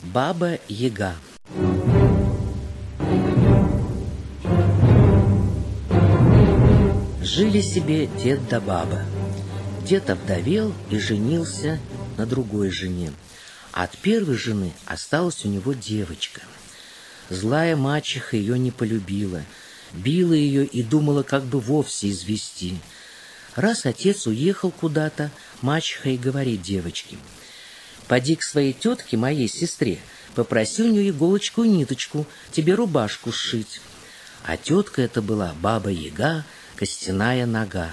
Баба-Яга. Жили себе дед да баба. Дед овдовел и женился на другой жене. А от первой жены осталась у него девочка. Злая мачеха ее не полюбила, била ее и думала, как бы вовсе извести. Раз отец уехал куда-то, мачеха и говорит девочке: «Поди к своей тетке, моей сестре, попроси у нее иголочку и ниточку, тебе рубашку сшить». А тетка это была Баба-Яга, костяная нога.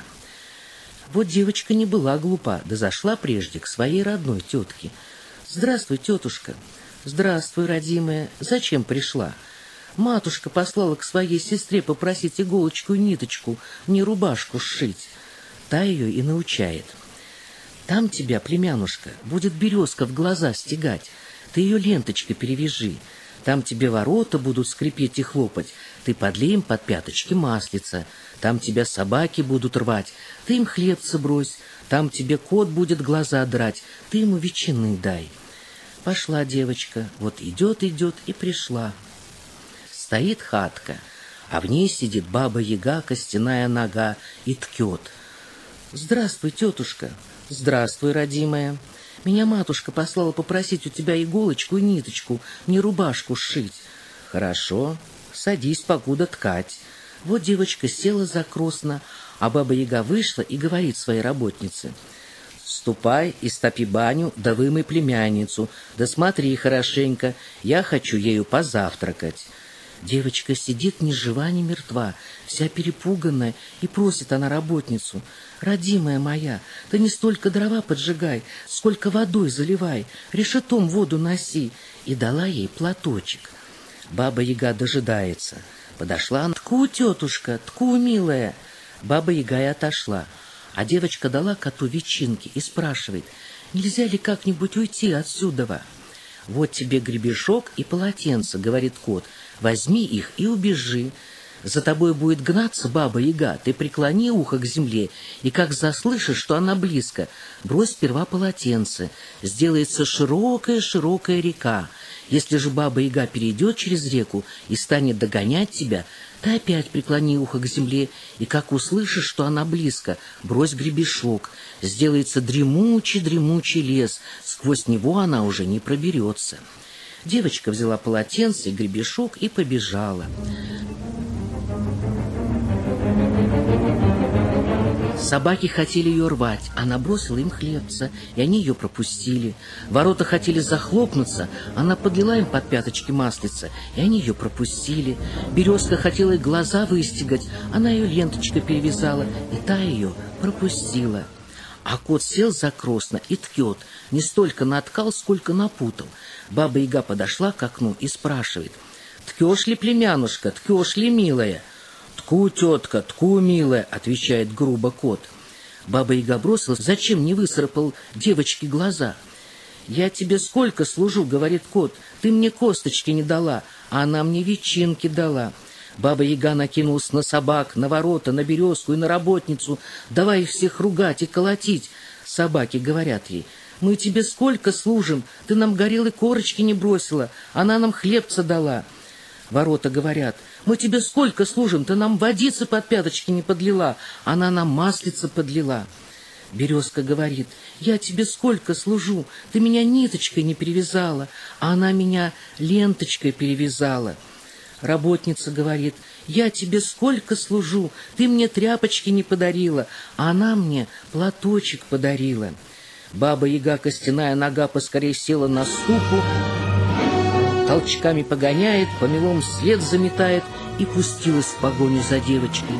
Вот девочка не была глупа, да зашла прежде к своей родной тетке. «Здравствуй, тетушка». «Здравствуй, родимая. Зачем пришла?» «Матушка послала к своей сестре попросить иголочку и ниточку, мне рубашку сшить». Та ее и научает. «Там тебя, племянушка, будет березка в глаза стегать. Ты ее ленточкой перевяжи. Там тебе ворота будут скрипеть и хлопать. Ты подлей им под пяточки маслица. Там тебя собаки будут рвать. Ты им хлебца брось. Там тебе кот будет глаза драть. Ты ему ветчины дай». Пошла девочка. Вот идет и пришла. Стоит хатка, а в ней сидит Баба-Яга, костяная нога, и ткет. «Здравствуй, тетушка». «Здравствуй, родимая. Меня матушка послала попросить у тебя иголочку и ниточку, мне рубашку сшить». «Хорошо, садись, покуда ткать». Вот девочка села закросно, а Баба-Яга вышла и говорит своей работнице: «Ступай и стопи баню, да вымой племянницу, да смотри хорошенько, я хочу ею позавтракать». Девочка сидит ни жива, ни мертва, вся перепуганная, и просит она работницу: «Родимая моя, ты не столько дрова поджигай, сколько водой заливай, решетом воду носи». И дала ей платочек. Баба-Яга дожидается. Подошла она: «Тку, тетушка, тку, милая». Баба-Яга и отошла. А девочка дала коту ветчинки и спрашивает: «Нельзя ли как-нибудь уйти отсюда?» «Вот тебе гребешок и полотенце», — говорит кот, — «возьми их и убежи. За тобой будет гнаться Баба-Яга, ты преклони ухо к земле, и как заслышишь, что она близко, брось сперва полотенце, сделается широкая-широкая река. Если же Баба-Яга перейдет через реку и станет догонять тебя, ты опять преклони ухо к земле, и как услышишь, что она близко, брось гребешок, сделается дремучий-дремучий лес, сквозь него она уже не проберется». Девочка взяла полотенце и гребешок и побежала. Собаки хотели ее рвать, она бросила им хлебца, и они ее пропустили. Ворота хотели захлопнуться, она подлила им под пяточки маслица, и они ее пропустили. Березка хотела ей глаза выстегать, она ее ленточкой перевязала, и та ее пропустила. А кот сел закросно и ткет, не столько наткал, сколько напутал. Баба-Яга подошла к окну и спрашивает: «Ткешь ли, племянушка, ткешь ли, милая?» «Тку, тетка, тку, милая», — отвечает грубо кот. Баба-Яга бросилась: «Зачем не высыпал девочке глаза?» «Я тебе сколько служу, — говорит кот, — ты мне косточки не дала, а она мне ветчинки дала». Баба-Яга накинулась на собак, на ворота, на березку и на работницу. Давай их всех ругать и колотить. Собаки говорят ей: «Мы тебе сколько служим, ты нам горелой корочки не бросила, она нам хлебца дала». Ворота говорят: «Мы тебе сколько служим, ты нам водицы под пяточки не подлила, она нам маслица подлила». Березка говорит: «Я тебе сколько служу, ты меня ниточкой не перевязала, а она меня ленточкой перевязала». Работница говорит: «Я тебе сколько служу, ты мне тряпочки не подарила, а она мне платочек подарила». Баба-Яга, костяная нога, поскорей села на ступу, толчками погоняет, помелом след заметает и пустилась в погоню за девочкой.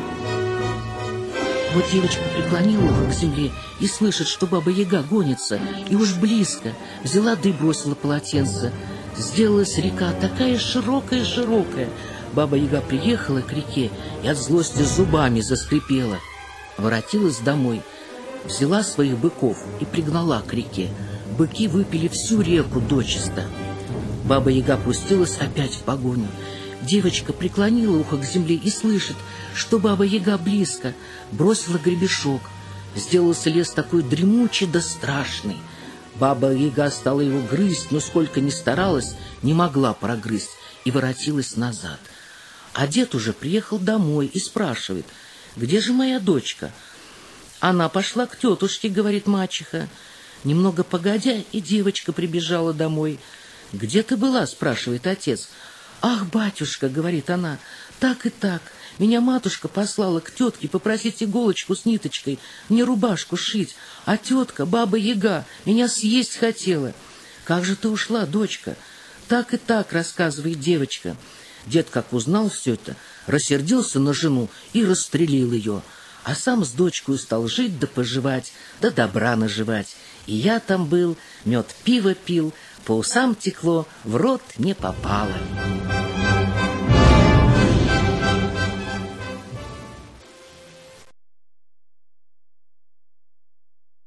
Вот девочка преклонила ухо к земле и слышит, что Баба-Яга гонится, и уж близко, взяла да и бросила полотенце. Сделалась река такая широкая-широкая. Баба-Яга приехала к реке и от злости зубами заскрипела. Воротилась домой, взяла своих быков и пригнала к реке. Быки выпили всю реку дочисто. Баба-Яга пустилась опять в погоню. Девочка преклонила ухо к земле и слышит, что Баба-Яга близко, бросила гребешок. Сделался лес такой дремучий да страшный. Баба-яга стала его грызть, но сколько ни старалась, не могла прогрызть и воротилась назад. А дед уже приехал домой и спрашивает: «Где же моя дочка?» «Она пошла к тетушке», — говорит мачеха. Немного погодя, и девочка прибежала домой. «Где ты была?» — спрашивает отец. «Ах, батюшка», — говорит она, — «так и так. Меня матушка послала к тетке попросить иголочку с ниточкой, мне рубашку шить, а тетка, баба-яга, меня съесть хотела». «Как же ты ушла, дочка?» «Так и так», — рассказывает девочка. Дед, как узнал все это, рассердился на жену и расстрелил ее, а сам с дочкой стал жить да поживать, да добра наживать. И я там был, мед пиво пил, по усам текло, в рот не попало.